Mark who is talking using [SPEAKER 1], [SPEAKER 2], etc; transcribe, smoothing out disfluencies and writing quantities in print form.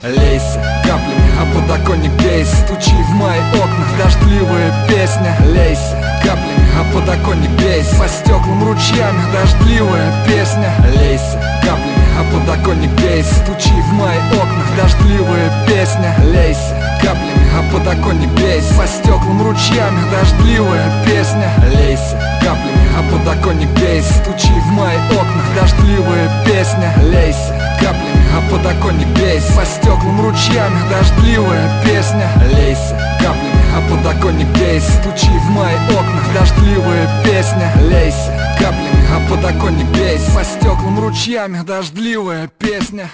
[SPEAKER 1] Лейся каплями, а подоконник бейся. Стучи в мои окна, дождливая песня. Лейся каплями, а подоконник бейся. По стеклам ручьями, дождливая песня. Лейся каплями, а подоконник бейся. Стучи в мои окна, дождливая песня. Лейся каплями, а подоконник бейся. По стеклам ручьями, дождливая песня. Лейся каплями, а подоконник бейся. Стучи в мои окна, дождливая песня. Лейся каплями, а подоконник бейся. По стеклам ручьями, дождливая песня. Лейся каплями, а подоконник бейся. Стучи в мои окна, дождливая песня. Лейся каплями, а подоконник бейся. По стеклам ручьями, дождливая песня.